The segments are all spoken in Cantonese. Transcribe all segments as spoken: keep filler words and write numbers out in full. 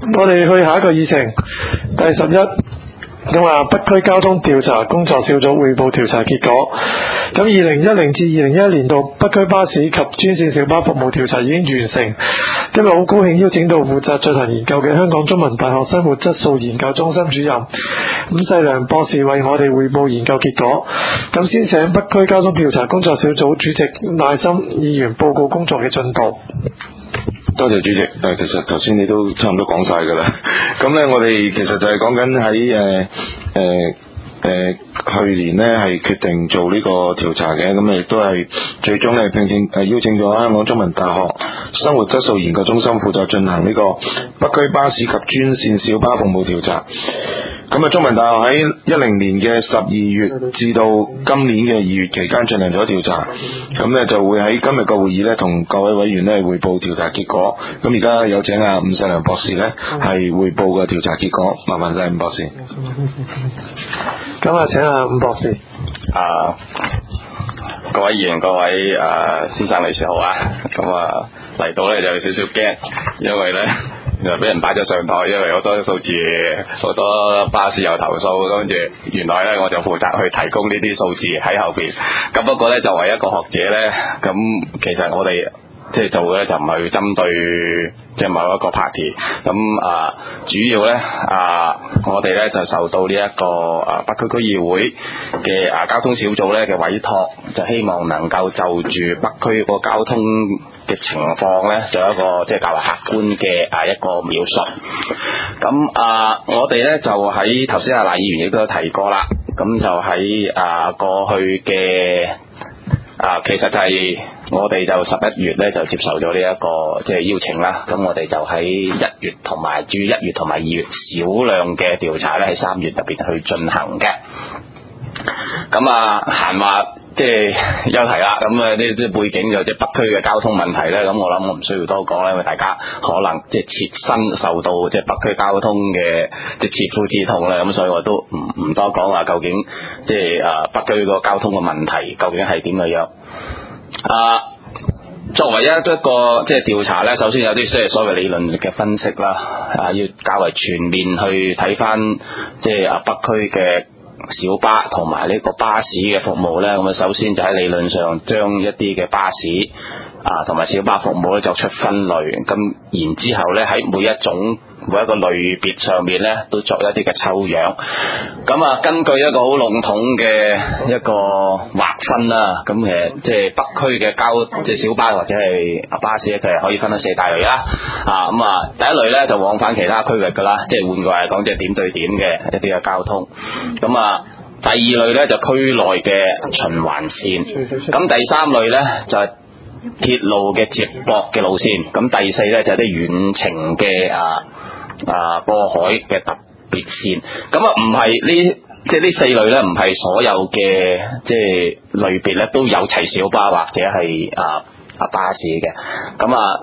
我哋去下一個議程，第十一。咁啊，北區交通調查工作小組匯報調查結果。咁二零一零至二零一一年度北區巴士及專線小巴服務調查已經完成。今日好高興邀請到負責進行研究嘅香港中文大學生活質素研究中心主任伍世良博士為我哋匯報研究結果。咁先請北區交通調查工作小組主席賴森議員報告工作嘅進度。 多謝主席。誒，其實頭先你都差唔多講晒㗎啦。咁咧，我哋其實就係講緊喺誒誒誒去年咧係決定做呢個調查嘅，咁亦都係最終咧聘請誒邀請咗香港中文大學生活質素研究中心負責進行呢個北區巴士及專線小巴服務調查。咁啊，中文大學喺一零年嘅十二月至到今年嘅二月期間進行咗調查，咁咧就會喺今日嘅會議咧同各位委員咧匯報調查結果。咁而家有請阿伍世良博士咧係匯報嘅調查結果，麻煩晒伍博士。 咁啊，請阿伍博士。 啊，各位議員、各位啊先生女士好啊！咁啊嚟到咧就有少少驚，因為咧。就俾人擺咗上台，因為好多數字，好多巴士有投訴，跟住原來咧我就負責去提供呢啲數字喺後邊。咁不過咧作為一個學者咧，咁其實我哋即係做嘅咧就唔係去針對即係某一個 party。咁啊主要咧啊我哋咧就受到呢一個啊北區區議會嘅啊交通小組咧嘅委託，就希望能夠就住北區個交通嘅情況咧，做一個即係較為客觀嘅啊一個描述。咁啊，我哋咧就喺頭先阿賴議員亦都有提過啦。咁就喺啊過去嘅啊，其實就係我哋就十一月咧就接受咗呢一個即係邀請啦。咁我哋就喺一月同埋至於一月同埋二月少量嘅調查咧，喺三月特別去進行嘅。咁啊，閒話。即係有提啦，咁啊呢啲背景就即係北區嘅交通問題咧，咁我諗我唔需要多講啦，因為大家可能即係切身受到即係北區交通嘅即係切膚之痛啦，咁所以我都唔唔多講話究竟即係啊北區個交通嘅問題究竟係點嘅樣啊？作為一一個即係調查咧，首先有啲即係所謂理論嘅分析啦，啊要較為全面去睇翻即係啊北區嘅小巴同埋呢個巴士嘅服務呢，咁啊首先就喺理論上將一啲嘅巴士啊同埋小巴服務咧作出分類，咁然之後呢喺每一種每一個類別上面呢都作一啲嘅抽樣，咁啊根據一個好籠統嘅一個劃分啦，咁其實即係北區嘅交即係小巴或者係巴士咧，佢係可以分咗四大類啦，啊咁啊第一類呢就往返其他區域噶啦，即係換句話嚟講，即係點對點嘅一啲嘅交通，咁啊第二類呢就區內嘅循環線，咁第三類呢就係鐵路嘅接駁嘅路線，咁第四呢就係啲遠程嘅啊啊過海嘅特別線，咁啊唔係呢即係呢四類呢唔係所有嘅即係類別呢都有齊小巴或者係啊啊巴士嘅，咁啊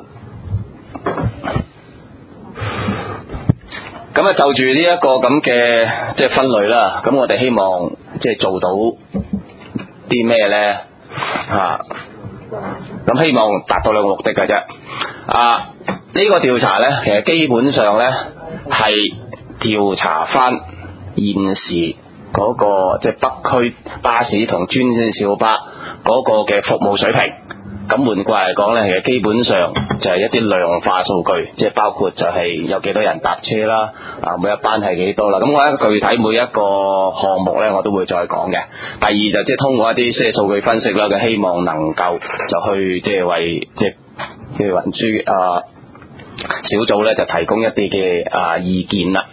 咁啊就住呢一個咁嘅即係分類啦，咁我哋希望即係做到啲咩呢？啊咁希望達到兩個目的嘅啫。啊呢個調查呢，其實基本上呢係調查翻現時嗰個即係北區巴士同專線小巴嗰個嘅服務水平。咁換句話嚟講呢，其實基本上就係一啲量化數據，即係包括就係有幾多人搭車啦，啊每一班係幾多啦。咁我喺具體每一個項目呢，我都會再講嘅。第二就即係通過一啲即係數據分析啦，嘅希望能夠就去即係為即係即係運輸啊小組呢，就提供一啲嘅啊意見啦。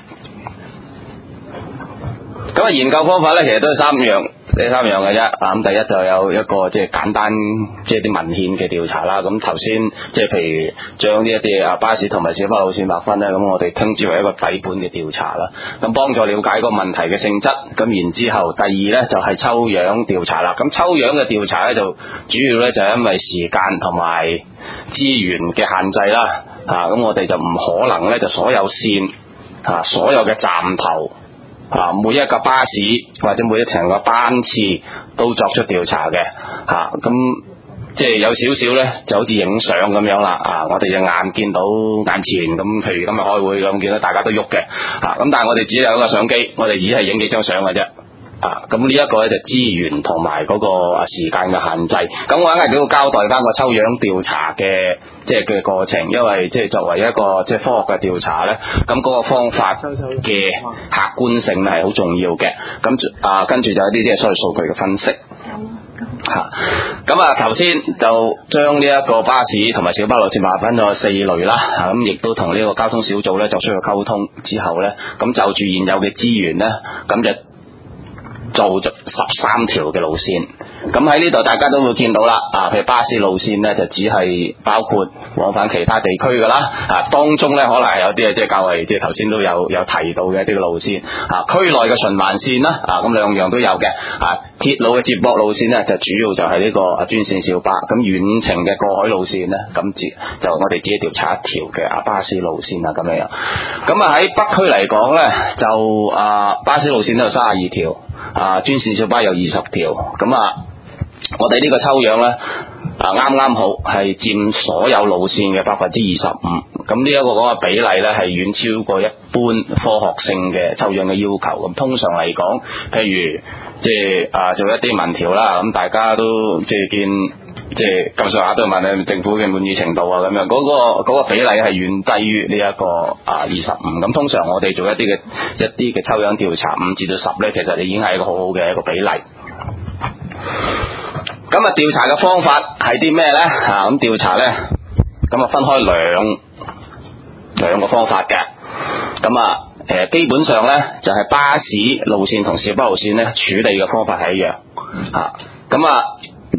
咁啊研究方法呢，其實都係三樣。呢三樣嘅啫，啊咁第一就有一個即係簡單即係啲文獻嘅調查啦。咁頭先即係譬如將呢一啲啊巴士同埋小巴路線劃分咧，咁我哋稱之為一個底本嘅調查啦。咁幫助了解個問題嘅性質。咁然之後，第二咧就係抽樣調查啦。咁抽樣嘅調查咧就主要咧就係因為時間同埋資源嘅限制啦。啊咁我哋就唔可能咧就所有線啊所有嘅站頭。啊，每一個巴士或者每一程嘅班次都作出調查嘅，嚇、啊、咁即係有少少咧，就好似影相咁樣啦。啊，我哋隻眼見到眼前咁，譬如今日開會咁，見到大家都喐嘅。啊，咁但係我哋只有一個相機，我哋只係影幾張相嘅啫。啊，咁呢一個咧就資源同埋嗰個啊時間嘅限制。咁我梗係都要交代翻個抽樣調查嘅即係嘅過程，因為即係作為一個即係科學嘅調查咧，咁嗰個方法嘅客觀性係好重要嘅。咁啊，跟住就有啲即係所謂數據嘅分析。吓，咁啊，頭先就將呢一個巴士同埋小巴路線劃分咗四類啦。吓，咁亦都同呢個交通小組咧作出咗溝通之後咧，咁就住現有嘅資源咧，咁就做咗十三條嘅路線。咁喺呢度大家都會見到啦，啊，譬如巴士路線咧就只係包括往返其他地區噶啦，啊，當中咧可能係有啲啊即係較為即係頭先都有有提到嘅一啲嘅路線，啊，區內嘅循環線啦，啊，咁兩樣都有嘅，啊，鐵路嘅接駁路線咧就主要就係呢個啊專線小巴，咁遠程嘅過海路線咧，咁就我哋只係調查一條嘅啊巴士路線啊咁樣樣。咁啊喺北區嚟講咧，就啊巴士路線都有三十二條，啊專線小巴有二十條，咁啊。我哋呢個抽樣呢，啊啱啱好係佔所有路線嘅百分之二十五，咁呢一個嗰個比例呢，係遠超過一般科學性嘅抽樣嘅要求。咁通常嚟講，譬如即係啊做一啲民調啦，咁大家都即係見即係咁上下都問你政府嘅滿意程度啊咁樣，嗰、嗰個嗰個比例係遠低於呢一個啊二十五。咁通常我哋做一啲嘅一啲嘅抽樣調查五至到十呢，其實已經係一個好好嘅一個比例。咁啊，調查嘅方法係啲咩咧？啊，咁調查咧，咁啊分開兩兩個方法嘅。咁啊，誒，基本上咧就係、是、巴士路線同小巴路線咧處理嘅方法係一樣。啊，咁啊，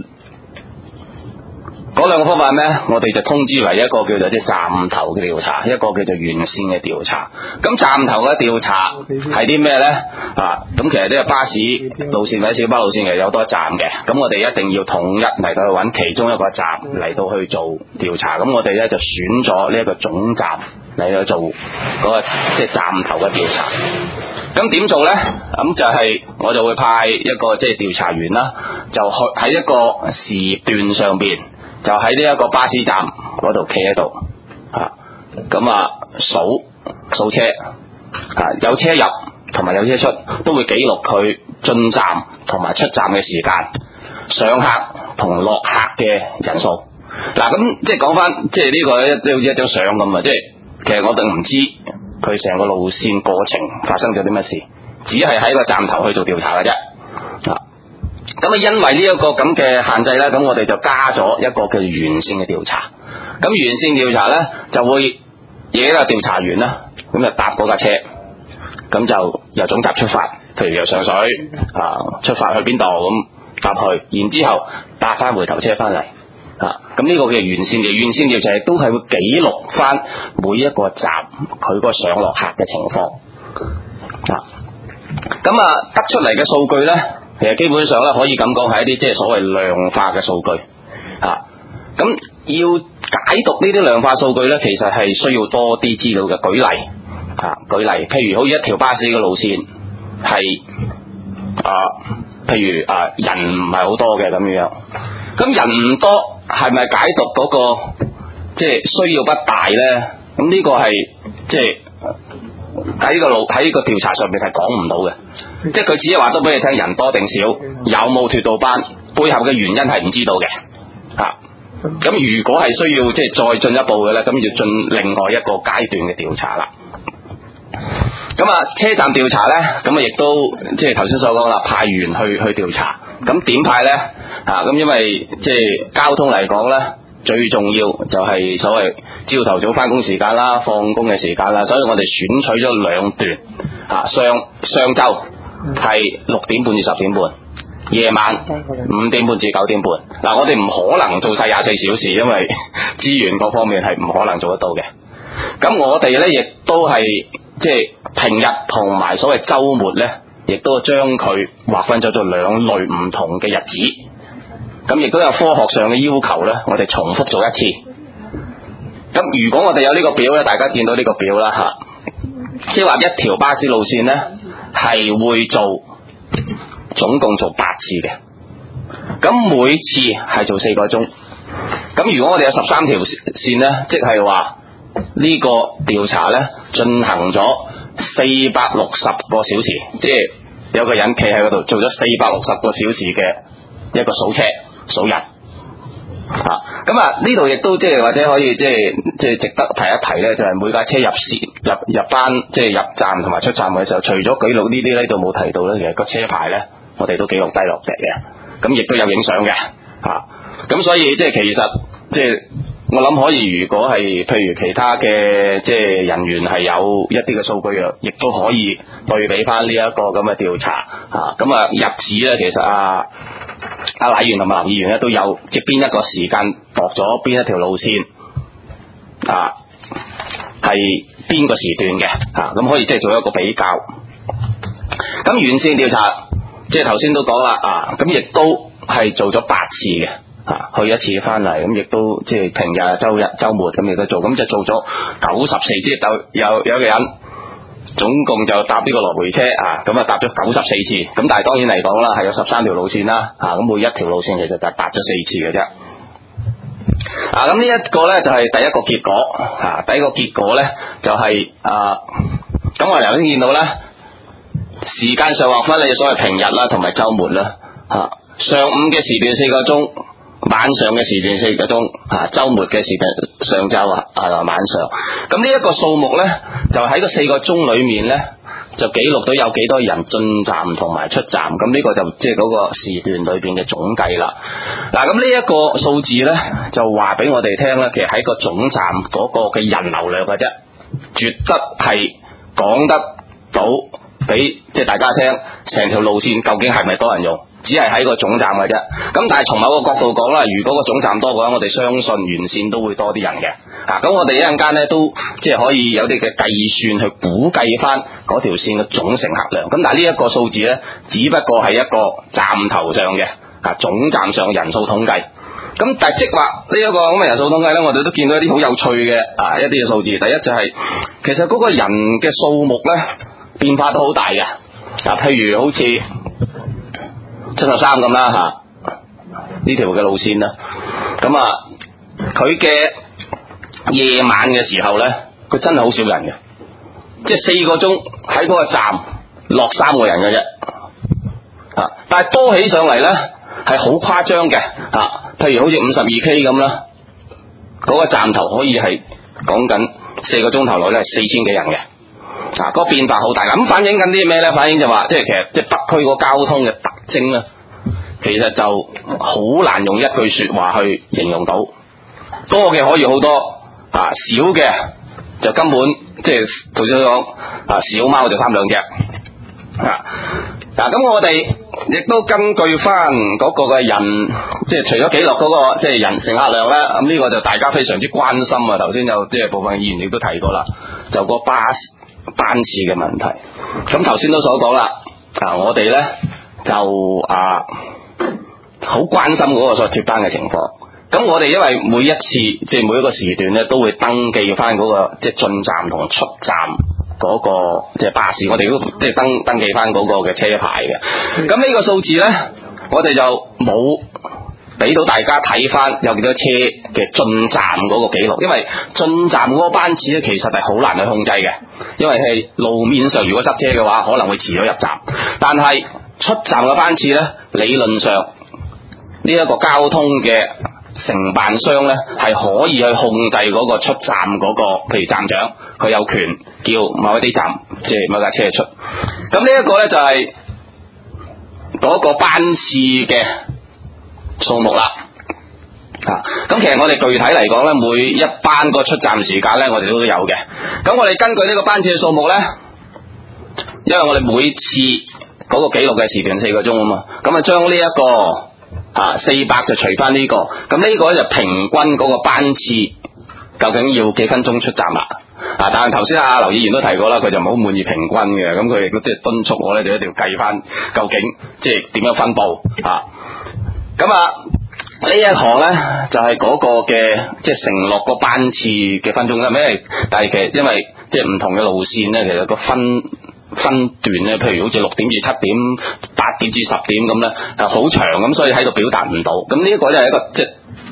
嗰兩個方法係咩？我哋就通知為一個叫做即係站頭嘅調查，一個叫做沿線嘅調查。咁站頭嘅調查係啲咩咧？啊，咁其實呢個巴士路線或者小巴路線其實有多站嘅，咁我哋一定要統一嚟到去揾其中一個站嚟到去做調查。咁我哋咧就選咗呢一個總站嚟到做嗰個即係站頭嘅調查。咁點做咧？咁就係我就會派一個即係調查員啦，就去喺一個時段上邊，就喺呢一個巴士站嗰度企喺度，啊，咁啊數數車，啊有車入同埋有車出，都會記錄佢進站同埋出站嘅時間、上客同落客嘅人數。嗱、啊，咁即係講翻，即係呢個一好似一張相咁啊！即係其實我哋唔知佢成個路線過程發生咗啲乜事，只係喺個站頭去做調查嘅啫。啊，咁啊，因為呢一個咁嘅限制咧，咁我哋就加咗一個叫沿線嘅調查。咁沿線調查咧就會有一個調查員啦，咁就搭嗰架車。咁就由總站出發，譬如由上水啊出發去邊度咁搭去，然之後搭翻回頭車翻嚟啊。咁呢個叫沿線嘅沿線調查都係會記錄翻每一個站佢個上落客嘅情況啊。咁啊得出嚟嘅數據咧，其實基本上咧可以咁講係一啲即係所謂量化嘅數據啊。咁要解讀呢啲量化數據咧，其實係需要多啲資料嘅。舉例。啊，舉例，譬如好似一條巴士嘅路線係啊，譬如啊人唔係好多嘅咁樣，咁人唔多係咪解讀嗰個即係需要不大咧？咁呢個係即係喺呢個路喺呢個調查上面係講唔到嘅，即係佢只係話都俾你聽人多定少，有冇脫到班，背後嘅原因係唔知道嘅。啊，咁如果係需要即係再進一步嘅咧，咁要進另外一個階段嘅調查啦。咁啊，車站調查咧，咁啊亦都即係頭先所講啦，派員去去調查。咁點派咧？啊，咁因為即係交通嚟講咧，最重要就係所謂朝頭早翻工時間啦、放工嘅時間啦，所以我哋選取咗兩段。啊，上上晝係六點半至十點半，夜晚五點半至九點半。嗱、啊，我哋唔可能做晒廿四小時，因為資源各方面係唔可能做得到嘅。咁我哋咧亦都係即係平日同埋所謂週末咧，亦都將佢劃分咗做兩類唔同嘅日子。咁亦都有科學上嘅要求咧，我哋重複做一次。咁如果我哋有呢個表咧，大家見到呢個表啦嚇，即係話一條巴士路線咧係會做總共做八次嘅。咁每次係做四個鐘， 咁如果我哋有十三條線咧，即係話呢個調查咧進行咗四百六十個小時，即係有個人企喺嗰度做咗四百六十個小時嘅一個數車數人。啊，咁啊呢度亦都即係或者可以即係即係值得提一提咧，就係、是、每架車入線入入班即係入站同埋出站嘅時候，除咗記錄呢啲呢度冇提到咧，其實個車牌咧我哋都記錄低落嚟嘅，咁亦都有影相嘅，嚇，咁所以即係其實即係我諗可以，如果係譬如其他嘅即係人員係有一啲嘅數據啊，亦都可以對比翻呢一個咁嘅調查，嚇，咁啊日子咧其實啊。阿禮員同埋林議員咧都有即係邊一個時間度咗邊一條路線啊，係邊個時段嘅啊，咁可以即係做一個比較。咁完線調查即係頭先都講啦啊，咁亦都係做咗八次嘅啊，去一次翻嚟，咁亦都即係平日、周日、週末咁亦都做，咁就做咗九十四，即係有有一個人。總共就搭呢個來回車啊，咁啊搭咗九十四次，咁但係當然嚟講啦，係有十三條路線啦，啊咁每一條路線其實就搭咗四次嘅啫。啊咁呢一個咧就係第一個結果，啊第一個結果咧就係、是、啊，咁我哋頭先見到咧，時間上劃分你所謂平日啦同埋週末啦，啊上午嘅時段四個鐘，晚上嘅時段四個鐘，啊週末嘅時段上晝啊啊晚上。咁呢一個數目咧，就喺個四個鐘裏面咧，就記錄到有幾多人進站同埋出站。咁呢個就即係嗰個時段裏邊嘅總計啦。嗱，咁呢一個數字咧，就話俾我哋聽咧，其實喺個總站嗰個嘅人流量嘅啫，絕對係講得到俾即係大家聽，成條路線究竟係咪多人用？只係喺個總站嘅啫。咁但係從某個角度講啦，如果個總站多嘅話，我哋相信沿線都會多啲人嘅。啊，咁我哋一陣間咧都即係可以有啲嘅計算去估計翻嗰條線嘅總乘客量。咁但係呢一個數字咧，只不過係一個站頭上嘅啊總站上人數統計。咁但係即係話呢一個咁嘅人數統計咧，我哋都見到一啲好有趣嘅啊一啲嘅數字。第一就係、是、其實嗰個人嘅數目咧變化都好大嘅。嗱，譬如好似七十三咁啦嚇，呢條嘅路線啦，咁啊佢嘅夜晚嘅時候咧，佢真係好少人嘅，即係四個鐘喺嗰個站落三個人嘅啫，啊！但係多起上嚟咧係好誇張嘅，啊！譬如好似五十二 K 咁啦，嗰、那個站頭可以係講緊四個鐘頭內咧係四千幾人嘅，啊！嗰、那個變化好大，咁反映緊啲咩咧？反映就話即係其實即係北區個交通嘅特徵咧，其實就好難用一句說話去形容到，多嘅可以好多。啊，少嘅就根本即係頭先講啊，小貓就三兩隻啊。嗱，咁我哋亦都根據翻嗰個嘅人，即係除咗記錄嗰個即係人乘客量咧，咁呢個就大家非常之關心啊。頭先有即係部分議員亦都提過啦，就個巴士班次嘅問題。咁頭先都所講啦，啊，我哋咧就啊好關心嗰個所謂脫班嘅情況。咁我哋因為每一次即係每一個時段咧，都會登記翻嗰個即係進站同出站嗰個即係巴士，我哋都即係登登記翻嗰個嘅車牌嘅。咁呢個數字咧，我哋就冇俾到大家睇翻有幾多車嘅進站嗰個記錄，因為進站嗰個班次咧，其實係好難去控制嘅，因為係路面上如果塞車嘅話，可能會遲咗入站。但係出站嘅班次咧，理論上呢一個交通嘅承辦商咧係可以去控制嗰個出站嗰、那個，譬如站長佢有權叫某一啲站即係某架車出。咁呢一個咧就係、是、嗰個班次嘅數目啦。啊，咁其實我哋具體嚟講咧，每一班個出站時間咧，我哋都有嘅。咁我哋根據呢個班次嘅數目咧，因為我哋每次嗰個記錄嘅時段四個鐘啊嘛，咁啊將呢一個。啊，四百就除翻呢、這個，咁呢個咧就平均嗰個班次究竟要幾分鐘出站啦？啊，但係頭先阿劉議員都提過啦，佢就唔好滿意平均嘅，咁佢亦都即係敦促我咧，就一定要計翻究竟即係點樣分佈啊？咁啊呢一行咧就係、是、嗰個嘅即係承諾個班次嘅分鐘啦，咩？但係其實因為即係唔同嘅路線咧，其實個分。分段咧，譬如好似六點至七點、八點至十點咁咧，係好長咁，所以喺度表達唔到。咁呢一個咧係一個即係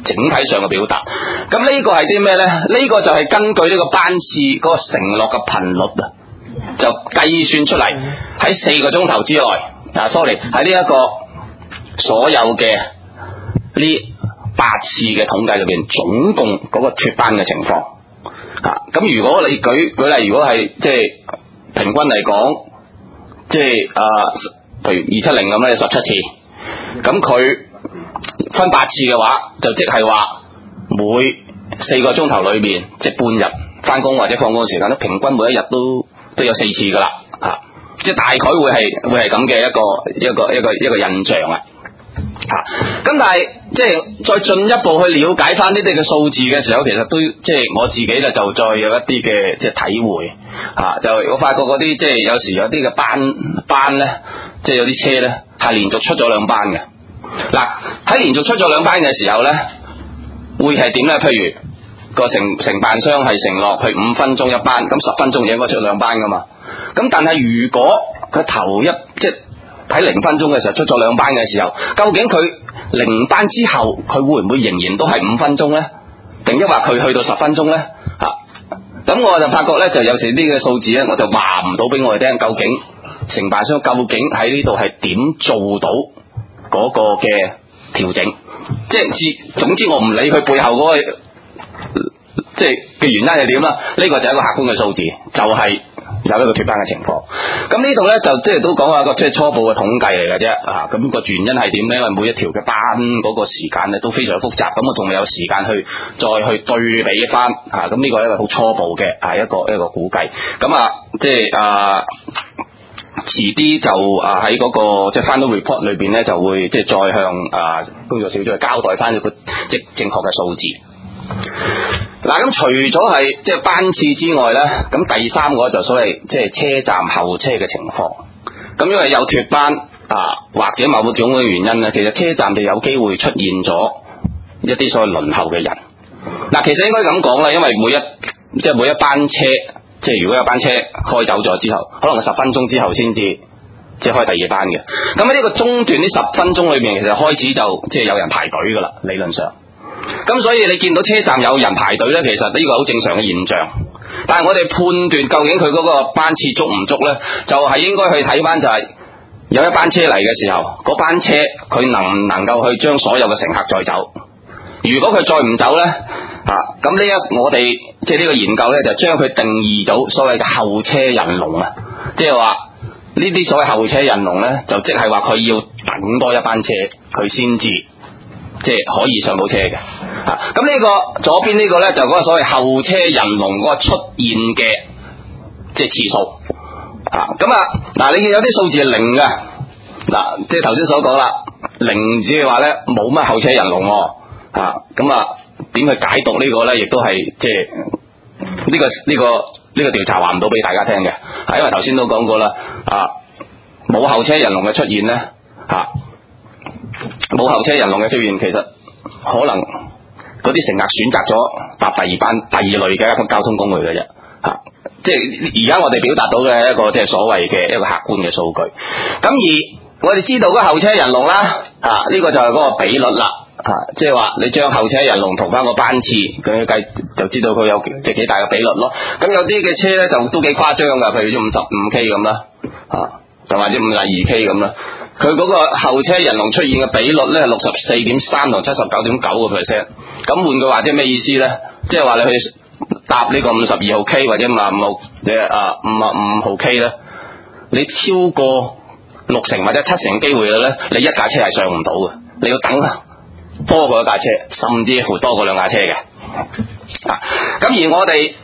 整體上嘅表達。咁呢個係啲咩咧？呢、呢個就係根據呢個班次嗰個承諾嘅頻率啊，就計算出嚟喺四個鐘頭之內啊 ，sorry 喺呢一個所有嘅呢八次嘅統計裏邊，總共嗰個脫班嘅情況啊。咁如果你舉舉例，如果係即係平均嚟講，即係啊，譬如二七零咁咧，十七次，咁佢分八次嘅話，就即係話每四個鐘頭裏面，即係半日翻工或者放工嘅時間咧，平均每一日都都有四次噶啦，啊，即係大概會係會係咁嘅一個一個一個一個印象啊，啊，咁但係即係再進一步去了解翻呢啲嘅數字嘅時候，其實都即係我自己咧就再有一啲嘅即係體會啊，就我發覺嗰啲即係有時有啲嘅班班咧，即係有啲車咧係連續出咗兩班嘅。嗱，喺連續出咗兩班嘅時候咧，會係點咧？譬如個承承辦商係承諾佢五分鐘一班，咁十分鐘就應該出兩班噶嘛。咁但係如果佢頭一即係喺零分鐘嘅時候出咗兩班嘅時候，究竟佢零班之後佢會唔會仍然都係五分鐘咧？定抑或佢去到十分鐘咧？嚇、啊！咁我就發覺咧，就有時呢個數字咧，我就話唔到俾我哋聽，究竟承辦商究竟喺呢度係點做到嗰個嘅調整？即係之總之我唔理佢背後嗰、那個即係嘅原因係點啦。呢、這個就係一個客觀嘅數字，就係、是、有一個脫班嘅情況。咁呢度咧就即係都講下個即係初步嘅統計嚟嘅啫。啊，咁、那個原因係點咧？因為每一條嘅班嗰個時間咧都非常複雜，咁我仲未有時間去再去對比翻。啊，咁呢個係一個好初步嘅啊一個一個估計。咁啊，即係啊。遲啲就啊喺嗰個即係 final report 裏邊咧，就會即係再向啊工作小組交代翻一個即正確嘅數字。嗱、啊，咁除咗係即係班次之外咧，咁第三個就所謂即係車站候車嘅情況。咁因為有脫班啊，或者某種嘅原因咧，其實車站就有機會出現咗一啲所謂輪候嘅人。嗱、啊，其實應該咁講啦，因為每一即係每一班車。即係如果有班車開走咗之後，可能十分鐘之後先至即係開第二班嘅。咁喺呢個中段呢十分鐘裏邊，其實開始就即係有人排隊噶啦，理論上。咁所以你見到車站有人排隊咧，其實呢個好正常嘅現象。但係我哋判斷究竟佢嗰個班次足唔足咧，就係、是、應該去睇翻就係有一班車嚟嘅時候，嗰班車佢能唔能夠去將所有嘅乘客載走？如果佢再唔走咧？啊，咁呢一我哋即係呢個研究咧，就將佢定義到所謂嘅候車人龍啊，即係話呢啲所謂候車人龍咧，就即係話佢要等多一班車，佢先至即係可以上到車嘅。啊，咁呢個左邊呢個咧就嗰個所謂候車人龍嗰個出現嘅即係次數。啊，咁啊嗱，你見有啲數字係零嘅，嗱，即係頭先所講啦，零即係話咧冇乜候車人龍喎。啊，咁啊。點去解讀呢個咧？亦都係即係呢個呢個呢個調查話唔到俾大家聽嘅，係因為頭先都講過啦，啊冇候車人龍嘅出現咧，吓冇候車人龍嘅出現，其實可能嗰啲乘客選擇咗搭第二班第二類嘅一個交通工具嘅啫，吓、啊、即係而家我哋表達到嘅一個即係所謂嘅一個客觀嘅數據。咁而我哋知道嗰個候車人龍啦，啊呢、這個就係嗰個比率啦。啊，即係話你將候車人龍同翻個班次咁計，就知道佢有即係幾大嘅比率咯。咁有啲嘅車咧就都幾誇張噶，譬如五十五 K 咁啦，啊，就或者五十二 K 咁啦。佢嗰個候車人龍出現嘅比率咧係六十四點三同七十九點九個 percent。咁換句話即係咩意思咧？即係話你去搭呢個五十二號 K 或者五十五號嘅啊五十五號 K 咧，你超過六成或者七成嘅機會嘅咧，你一架車係上唔到嘅，你要等啊。多過一架車，甚至乎多過兩架車嘅。啊，咁而我哋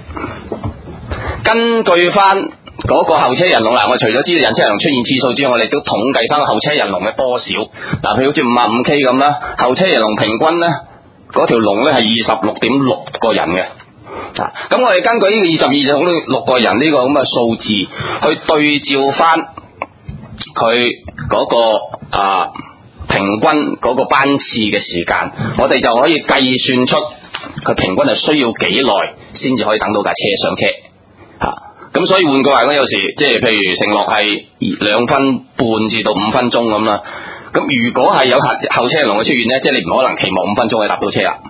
根據翻嗰個候車人龍啦，我除咗知道人車人龍出現次數之外，我哋都統計翻個候車人龍嘅多少。嗱，譬如好似五十五 K 咁啦，候車人龍平均咧，嗰條龍咧係二十六點六個人嘅。啊，咁我哋根據呢個二十二點六個人呢個咁嘅數字去對照翻佢嗰個啊。平均嗰個班次嘅時間，我哋就可以計算出佢平均係需要幾耐先至可以等到架車上車嚇。咁、啊、所以換句話講，有時即係譬如承諾係兩分半至到五分鐘咁啦。 咁如果係有後後車龍嘅出現咧，即係你唔可能期望五分鐘就搭到車啦。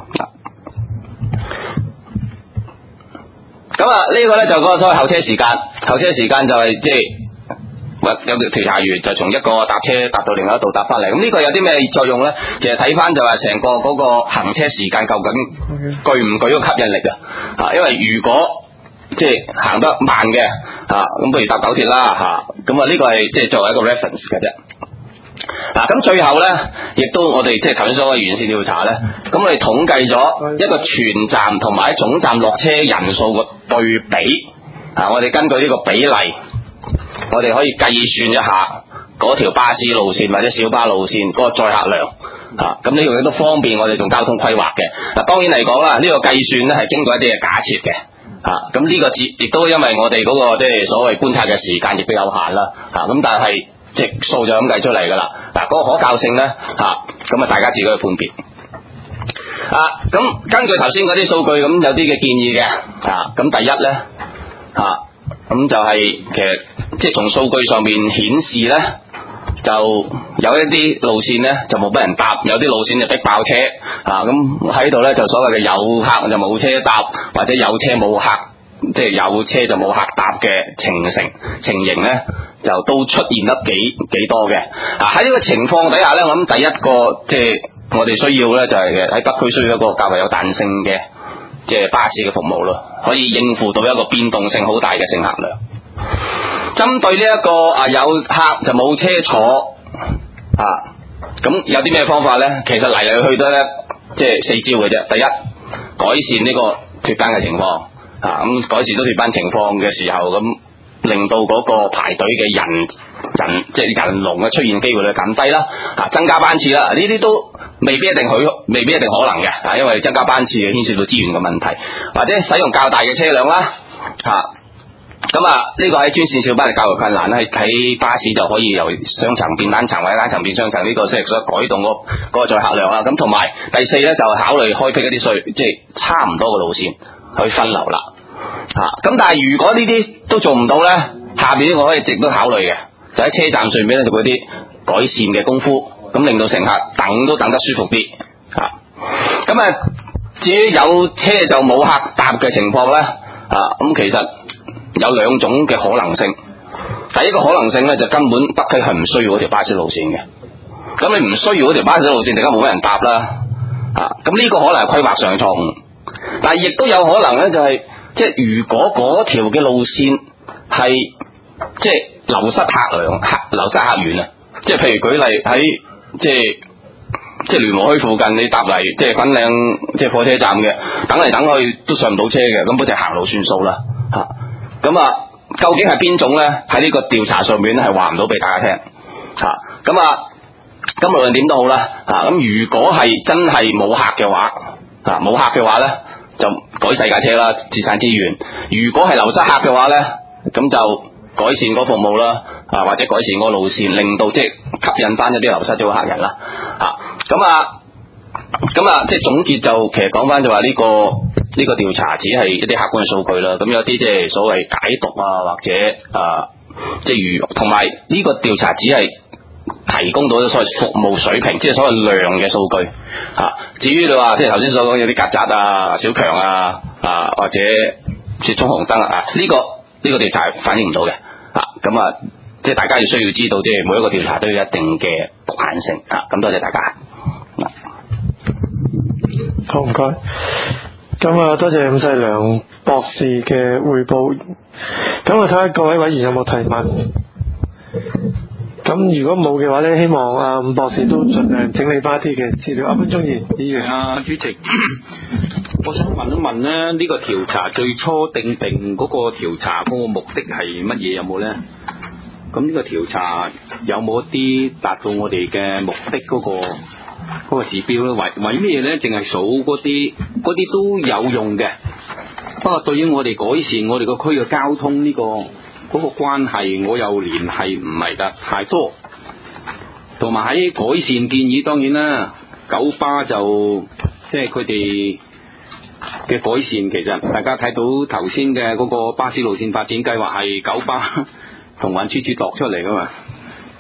咁啊，呢個咧就嗰個所謂後車時間，後車時間就係即係有條調查員就從一個搭車搭到另外一度搭翻嚟。咁呢個有啲咩作用咧？其實睇翻就話成個嗰個行車時間究竟具唔具個吸引力啊？啊，因為如果即係行得慢嘅啊，咁不如搭九鐵啦嚇。咁啊，呢個係即係作為一個 reference 嘅啫。嗱、啊，咁最後咧，亦都我哋即係頭先所謂完善調查咧，咁我哋統計咗一個全站同埋喺總站落車人數嘅對比。啊，我哋根據呢個比例，我哋可以計算一下嗰條巴士路線或者小巴路線嗰個載客量。啊，咁呢樣嘢都方便我哋做交通規劃嘅。嗱、啊，當然嚟講啦，呢、這個計算咧係經過一啲嘅假設嘅。啊，咁呢個亦都因為我哋嗰、那個即係所謂觀察嘅時間亦都有限啦。啊，咁但係即數就咁計出嚟㗎啦。嗱、啊，嗰、那個可靠性咧，嚇咁啊，大家自己去判別。啊，咁根據頭先嗰啲數據，咁有啲嘅建議嘅。啊，咁第一咧，嚇、啊、咁就係、是、其實即係從數據上面顯示咧，就有一啲路線咧就冇俾人搭，有啲路線就逼爆車。啊，咁喺度咧就所謂嘅有客就冇車搭，或者有車冇客，即係有車就冇客搭嘅情形情形咧，就都出現得幾幾多嘅。啊，喺呢個情況底下咧，我諗第一個即係我哋需要咧就係喺北區需要一個較為有彈性嘅即係巴士嘅服務咯，可以應付到一個變動性好大嘅乘客量。針對呢一個啊有客就冇車坐啊，咁有啲咩方法咧？其實嚟嚟去去咧，即係四招嘅啫。第一，改善呢個脫班嘅情況啊，咁改善咗脫班情況嘅時候，咁令到嗰個排隊嘅人人即係人龍嘅出現機會率減低啦。啊，增加班次啦，呢啲都未必一定許，未必一定可能嘅。啊，因為增加班次牽涉到資源嘅問題，或者使用較大嘅車輛啦，嚇、啊。咁啊，呢、這個喺專線小巴係較為困難啦，喺喺巴士就可以由雙層變單層或者單層變雙層，呢、這個即係所改動嗰嗰個載客量啦。咁同埋第四咧就係考慮開闢一啲稅，即係差唔多嘅路線去分流啦。嚇、啊，咁但係如果呢啲都做唔到咧，下邊呢個可以值得考慮嘅，就喺車站上面咧做嗰啲改善嘅功夫，咁令到乘客等都等得舒服啲。嚇、啊，咁啊，至於有車就冇客搭嘅情況咧，啊，咁其實有兩種嘅可能性。第一個可能性咧，就根本北區係唔需要嗰條巴士路線嘅。咁你唔需要嗰條巴士路線，突然間冇人搭啦。啊，咁呢個可能係規劃上錯誤。但係亦都有可能咧，就係、是、即係如果嗰條嘅路線係即係流失客量、客流失客源啊。即係譬如舉例喺即係即係聯和墟附近，你搭嚟即係粉嶺即係火車站嘅，等嚟等去都上唔到車嘅，咁嗰就行路算數啦。嚇、啊！咁啊，究竟係邊種咧？喺呢個調查上面咧，係話唔到俾大家聽嚇。咁啊，咁無論點都好啦嚇。咁、啊、如果係真係冇客嘅話嚇，冇、啊、客嘅話咧，就改細架車啦，節省資源。如果係流失客嘅話咧，咁就改善嗰服務啦，啊或者改善嗰路線，令到即係吸引翻一啲流失咗嘅客人啦嚇。咁啊，咁啊，即係總結就其實講翻就話呢個。呢個調查只係一啲客觀嘅數據啦，咁有啲即係所謂解讀啊，或者啊，即係如同埋呢個調查只係提供到所謂服務水平，即係所謂量嘅數據嚇、啊。至於你話即係頭先所講有啲曱甴啊、小強啊啊，或者雪衝紅燈啊，呢、這個呢、這個調查反映唔到嘅嚇。咁啊，即係大家要需要知道，即係每一個調查都有一定嘅局限性嚇。咁、啊、多謝大家。 好，唔該。咁啊，多謝伍世良博士嘅匯報。咁我睇下各位委員有冇提問。咁如果冇嘅話咧，希望啊伍博士都盡量整理翻一啲嘅資料。一分鐘言議員啊，主席，我想問一問咧，呢、這個調查最初定定嗰個調查嗰個目的係乜嘢？有冇咧？咁呢個調查有冇一啲達到我哋嘅目的嗰、那個？嗰個指標咧，為為咩咧？淨係數嗰啲，嗰啲都有用嘅。不過對於我哋改善我哋個區嘅交通呢、這個嗰、那個關係，我又聯繫唔係得太多。同埋喺改善建議，當然啦，九巴就即係佢哋嘅改善，其實大家睇到頭先嘅嗰個巴士路線發展計劃係九巴同運輸署度出嚟噶嘛。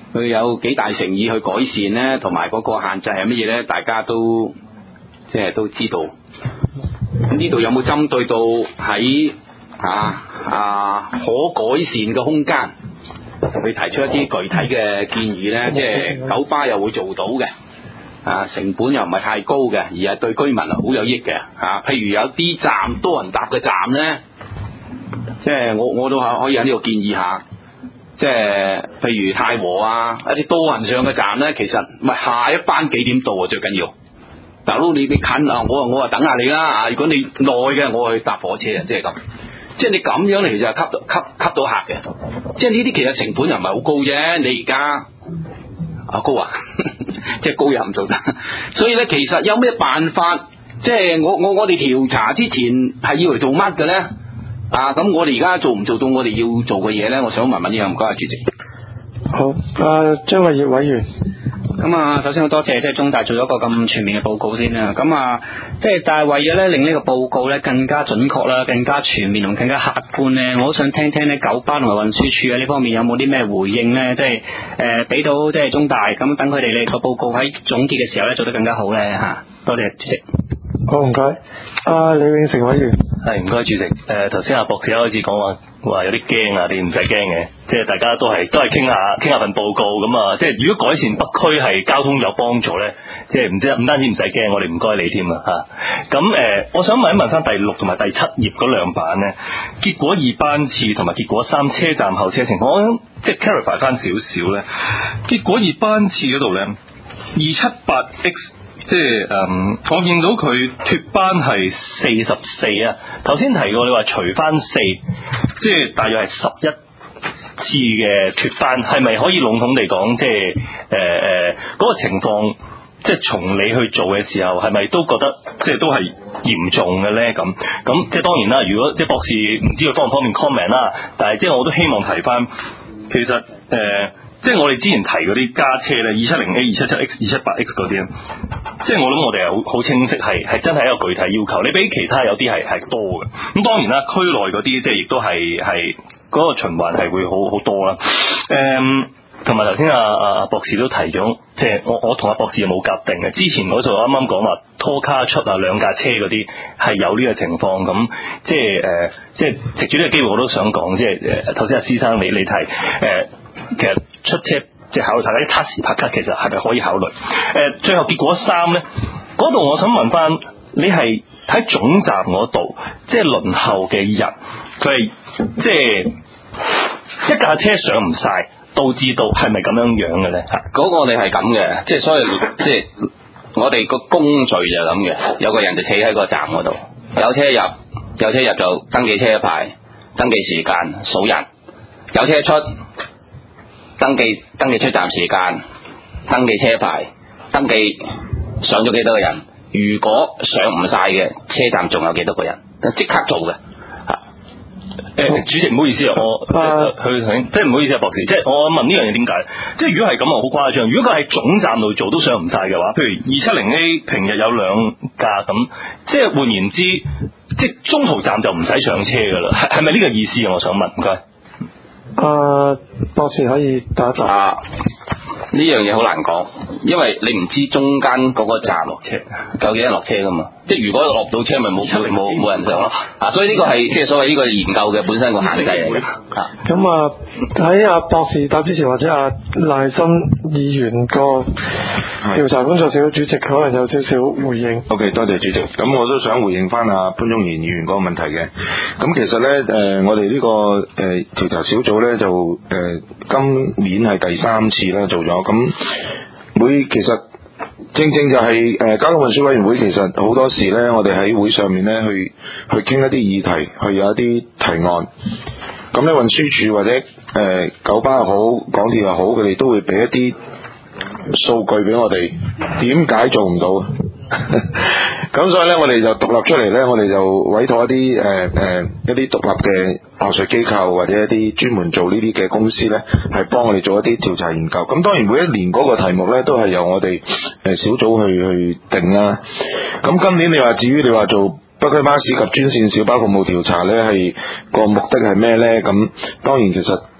佢有幾大誠意去改善咧，同埋嗰個限制係乜嘢咧？大家都即係都知道。咁呢度有冇針對到喺啊啊可改善嘅空間，去提出一啲具體嘅建議咧？即係九巴又會做到嘅，啊成本又唔係太高嘅，而係對居民係好有益嘅。啊，譬如有啲站多人搭嘅站咧，即係我我都可以喺呢度建議下。即係譬如太和啊，一啲多人上嘅站咧，其實唔係下一班幾點到啊？最緊要，大佬你你近啊，我我話等下你啦啊！如果你耐嘅，我去搭火車啊，即係咁。即係你咁樣嚟就吸到吸吸到客嘅。即係呢啲其實成本又唔係好高啫。你而家啊高啊，即係高又唔做得。所以咧，其實有咩辦法？即係我我我哋調查之前係要嚟做乜嘅咧？啊，咁我哋而家做唔做到我哋要做嘅嘢咧？我想問問呢樣，唔該啊，主席。 好，啊張偉業委員。 咁啊，首先好多謝即係中大做咗一個咁全面嘅報告先啦。咁啊，即係但係為咗咧令呢個報告咧更加準確啦、更加全面同更加客觀咧，我好想聽聽咧九巴同埋運輸署喺呢方面有冇啲咩回應咧？即係誒俾到即係中大咁等佢哋呢個報告喺總結嘅時候咧做得更加好咧嚇。多謝主席。 好，唔該。啊李永成委員。 係唔該主席。誒頭先阿博士一開始講話話有啲驚啊，你唔使驚嘅，即係大家都係都係傾下傾下份報告咁啊。即係如果改善北區係交通有幫助咧，即係唔知唔單止唔使驚，我哋唔該你添啊嚇。咁誒，我想問一問翻第六同埋第七頁嗰兩版咧，結果二班次同埋結果三車站候車情況，我想即係 clarify 翻少少咧。結果二班次嗰度咧，二七八 X。即係誒、嗯，我見到佢脫班係四十四啊。頭先提過你話除翻四，即係大約係十一次嘅脫班，係咪可以籠統地講，即係誒誒嗰個情況，即係從你去做嘅時候，係咪都覺得即係都係嚴重嘅咧？咁咁即係當然啦。如果即係博士唔知道方唔方便 comment 啦，但係即係我都希望提翻，其實誒。呃即係我哋之前提嗰啲加車咧，二七零 A、二七七 X、二七八 X 嗰啲咧，即係我諗我哋係好好清晰，係係真係一個具體要求。你比其他有啲係係多嘅。咁當然啦，區內嗰啲即係亦都係係嗰個循環係會好好多啦。誒，同埋頭先阿阿博士都提咗，即係我我同阿博士冇夾定嘅。之前嗰度啱啱講話拖卡出啊，兩架車嗰啲係有呢個情況。咁即係誒、呃，即係藉住呢個機會，我都想講，即係誒頭先阿施生你你提誒、呃，其實。出車即係考慮大家啲測試拍卡，其實係咪可以考慮？誒、呃，最後結果三咧，嗰度我想問翻，你係喺總站嗰度，即係輪候嘅人，佢係即係一架車上唔晒，導致到係咪咁樣樣嘅咧？ 嗰個我哋係咁嘅，即係所以即係我哋個工序就係咁嘅，有個人就企喺個站嗰度，有車入，有車入就登記車牌、登記時間、數人，有車出。登記登記出站時間，登記車牌，登記上咗幾多個人。如果上唔晒嘅，車站仲有幾多個人，即刻做嘅。嚇！ 誒，主席唔好意思啊，我去睇，即係唔好意思啊，博士，即係我問呢樣嘢點解？即係如果係咁啊，好誇張。如果佢喺總站度做都上唔晒嘅話，譬如二七零 A 平日有兩架咁，即係換言之，即係中途站就唔使上車噶啦，係係咪呢個意思啊？我想問，唔該。 啊，博士可以打一打。 啊，呢樣嘢好難講，因為你唔知中間嗰個站落車究竟人落車噶嘛。即係如果落唔到車，咪冇冇冇人上咯。啊，所以呢個係即係所謂呢個研究嘅本身個限制嚟嘅。啊， 咁啊喺阿博士答之前，或者阿賴森議員個調查工作小組主席可能有少少回應。 OK， 多謝主席。咁我都想回應翻阿潘宗賢議員嗰個問題嘅。咁其實咧，誒、呃，我哋呢、這個誒調、呃、查小組咧就誒、呃、今年係第三次啦做咗。咁每其實正正就係、是、誒、呃、交通運輸委員會，其實好多時咧，我哋喺會上面咧去去傾一啲議題，去有一啲提案。咁咧運輸署或者誒、呃、九巴又好，港鐵又好，佢哋都會俾一啲數據俾我哋，點解做唔到？咁所以咧，我哋就獨立出嚟咧，我哋就委託一啲誒誒一啲獨立嘅學術機構或者一啲專門做呢啲嘅公司咧，係幫我哋做一啲調查研究。咁當然每一年嗰個題目咧，都係由我哋誒小組去去定啦。咁今年你話至於你話做北區巴士及專線小巴服務調查咧，係個目的係咩咧？咁當然其實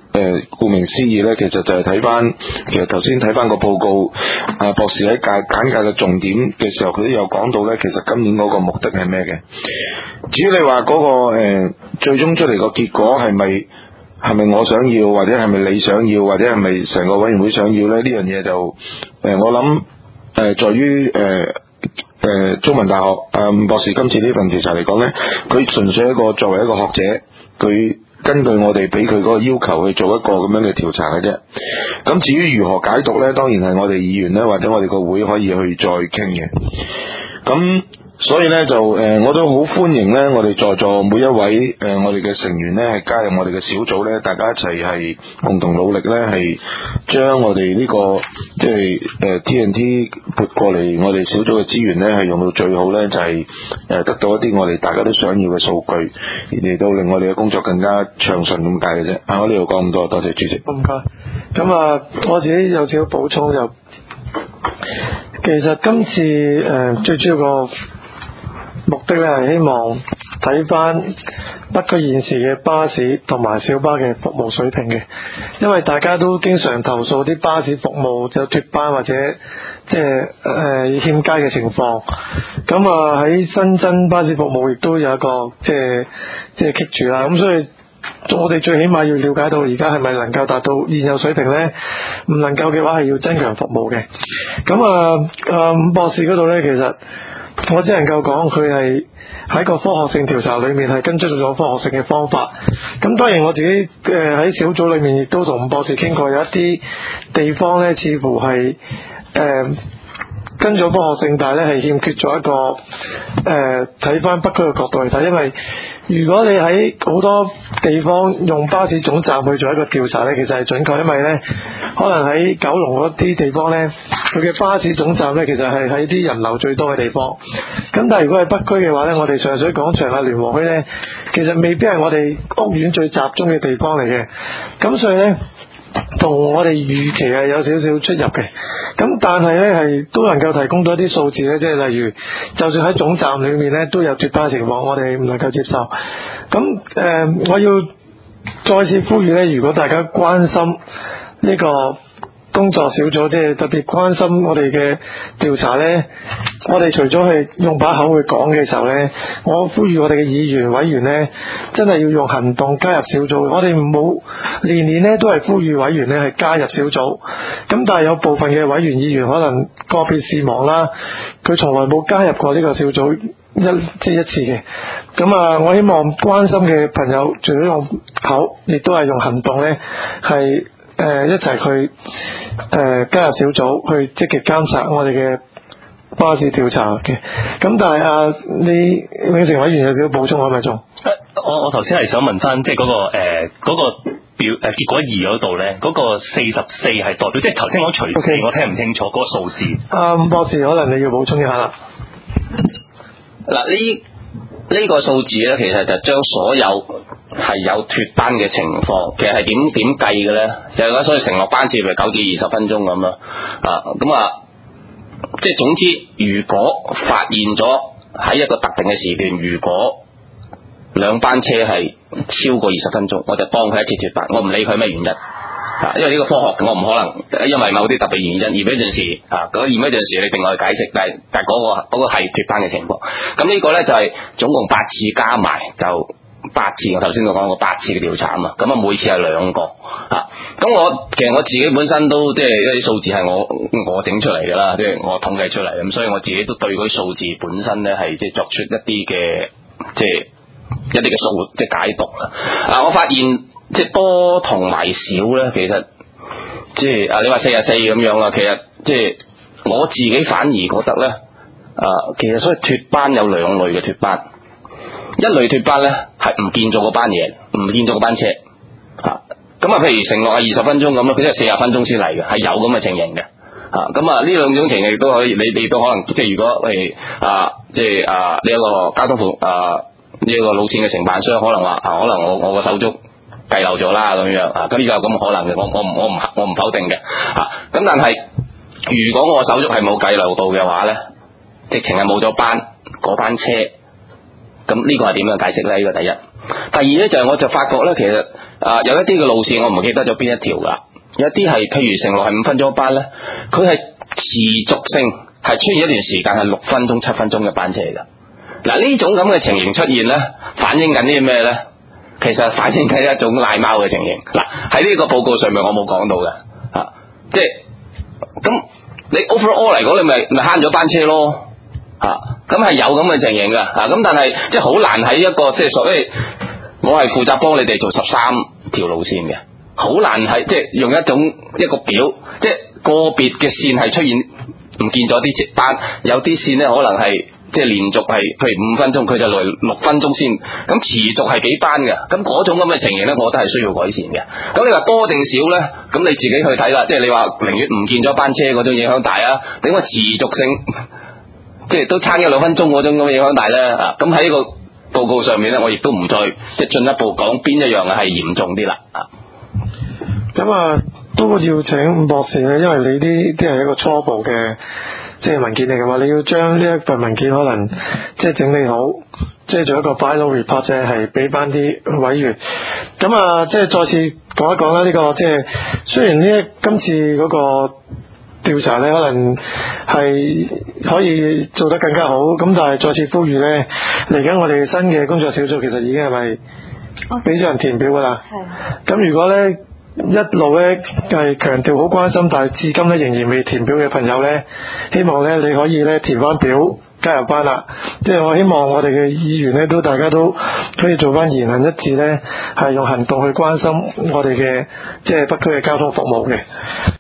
誒，顧名思義咧，其實就係睇翻，其實頭先睇翻個報告，啊博士喺介簡介嘅重點嘅時候，佢都有講到咧，其實今年嗰個目的係咩嘅？至於你話嗰、那個誒、呃、最終出嚟個結果係咪係咪我想要，或者係咪你想要，或者係咪成個委員會想要咧？呢樣嘢就誒、呃，我諗誒、呃，在於誒。呃誒、呃，中文大學誒、呃、吳博士今次呢份調查嚟講呢，佢純粹一個作為一個學者，佢根據我哋俾佢嗰個要求去做一個咁樣嘅調查嘅啫。咁至於如何解讀呢？當然係我哋議員呢，或者我哋個會可以去再傾嘅。咁所以呢，就誒、呃，我都好歡迎呢，我哋在座每一位誒、呃，我哋嘅成員呢，係加入我哋嘅小組呢，大家一齊係共同努力呢，係將我哋呢、這個即係誒 T N T 撥過嚟我哋小組嘅資源呢，係用到最好呢，就係、是、誒得到一啲我哋大家都想要嘅數據，而嚟到令我哋嘅工作更加暢順咁解嘅啫。啊，我呢度講咁多，多謝主席。 唔該。咁啊，我自己有少少補充就，其實今次誒、呃、最主要個目的咧係希望睇翻北區現時嘅巴士同埋小巴嘅服務水平嘅，因為大家都經常投訴啲巴士服務有脫班或者即係誒欠佳嘅情況。咁啊喺新增巴士服務亦都有一個即係即係棘住啦。咁所以我哋最起碼要了解到而家係咪能夠達到現有水平呢？唔能夠嘅話係要增強服務嘅。咁啊啊伍博士嗰度呢，其實我只能夠講佢係喺個科學性調查裏面係跟出咗科學性嘅方法。咁當然我自己誒喺、呃、小組裏面亦都同伍博士傾過，有一啲地方呢似乎係誒、呃、跟咗科學性，但係咧係欠缺咗一個誒睇翻北區嘅角度嚟睇，因為如果你喺好多地方用巴士總站去做一個調查呢，其實係準確，因為呢可能喺九龍嗰啲地方呢，佢嘅巴士總站呢，其實係喺啲人流最多嘅地方。咁但係如果係北區嘅話呢，我哋上水廣場啊、聯和墟呢，其實未必係我哋屋苑最集中嘅地方嚟嘅。咁所以呢，同我哋預期係有少少出入嘅。咁但係呢，係都能夠提供到一啲數字呢，即係例如就算喺總站裏面呢都有脫班情況，我哋唔能夠接受。咁誒、呃、我要再次呼籲呢，如果大家關心呢個工作小組，即係特別關心我哋嘅調查呢，我哋除咗係用把口去講嘅時候呢，我呼籲我哋嘅議員委員呢，真係要用行動加入小組。我哋唔好年年呢都係呼籲委員呢係加入小組，咁但係有部分嘅委員議員可能個別事忙啦，佢從來冇加入過呢個小組一即係一次嘅。咁啊，我希望關心嘅朋友除咗用口，亦都係用行動呢，係誒、呃、一齊去誒、呃、加入小組去積極監察我哋嘅巴士調查嘅。咁但係啊，你永成委員有少少補充可唔可以做？ 我我頭先係想問翻，即係嗰個誒嗰、呃那個表誒、呃、結果二嗰度咧，嗰、那個四十四係代表，即係頭先講除四，我聽唔清楚嗰、那個數字。啊，伍博士，可能你要補充一下啦。 嗱，呢呢個數字咧，其實就將所有係有脫班嘅情況，其實係點點計嘅咧？就係講所以承諾班次咪九至二十分鐘咁咯。啊，咁啊，即係總之，如果發現咗喺一個特定嘅時段，如果兩班車係超過二十分鐘，我就幫佢一次脫班，我唔理佢咩原因。啊，因為呢個科學我唔可能因為某啲特別原因而俾陣時啊，嗰而俾陣時你另外去解釋，但係但係嗰個嗰個係脫班嘅情況。咁呢個咧就係總共八次加埋就八次，我頭先都講過八次嘅調查啊嘛。咁啊每次係兩個啊。咁我其實我自己本身都即係一啲數字係我我整出嚟㗎啦，即係我統計出嚟，咁所以我自己都對嗰啲數字本身咧係即係作出一啲嘅即係一啲嘅數即係解讀啊。啊，我發現。即係多同埋少咧，其實即係啊，你話四十四咁樣啦，其實即係我自己反而覺得咧，啊，其實所以脫班有兩類嘅脫班，一類脫班咧係唔見咗嗰班嘢，唔見咗嗰班車，啊，咁啊，譬如承諾係二十分鐘咁咯，佢真係四十分鐘先嚟嘅，係有咁嘅情形嘅，啊，咁啊呢兩種情形都可以，你你都可能即係如果譬如啊，即係啊呢一個交通服啊呢一個路線嘅承辦商可能話啊，可能我我個手足。計漏咗啦咁樣啊，咁呢個有咁可能嘅，我我唔我唔我唔否定嘅啊。咁但係如果我手足係冇計漏到嘅話咧，直情係冇咗班嗰班車， 咁呢個係點樣解釋咧？呢個第一。第二咧就係我就發覺咧，其實啊、呃、有一啲嘅路線我唔記得咗邊一條㗎，有一啲係譬如承諾係五分鐘一班咧，佢係持續性係出現一段時間係六分鐘、七分鐘嘅班車㗎。嗱呢種咁嘅情形出現咧，反映緊啲咩咧？其實反映緊一種賴貓嘅情形。嗱喺呢個報告上面我冇講到嘅，啊即係咁你 overall 嚟講，你咪咪慳咗班車咯。啊，咁係有咁嘅情形噶，啊，咁但係即係好難喺一個即係所謂，我係負責幫你哋做十三條路線嘅，好難喺即係用一種一個表，即係個別嘅線係出現唔見咗啲值班，有啲線咧可能係即係連續係譬如五分鐘，佢就來六分鐘先，咁持續係幾班嘅，咁嗰種咁嘅情形咧，我覺得係需要改善嘅。咁你話多定少咧？咁你自己去睇啦，即係你話寧願唔見咗班車嗰種影響大啊，定話持續性？即係都差一兩分鐘嗰種咁嘅影響大咧，啊！咁喺呢個報告上面咧，我亦都唔再即係進一步講邊一樣係嚴重啲啦，啊！ 咁啊，都要請伍博士咧，因為你呢啲係一個初步嘅即係文件嚟嘅嘛，你要將呢一份文件可能即係整理好，即係做一個 final report 啫，係俾翻啲委員。咁啊，即係再次講一講啦，呢、這個即係雖然呢今次嗰、那個。調查咧可能係可以做得更加好，咁但係再次呼籲咧，嚟緊我哋新嘅工作小組其實已經係咪俾咗人填表噶啦？係。咁如果咧一路咧係強調好關心，但係至今咧仍然未填表嘅朋友咧，希望咧你可以咧填翻表加入翻啦。即係我希望我哋嘅議員咧都大家都可以做翻言行一致咧，係用行動去關心我哋嘅即係北區嘅交通服務嘅。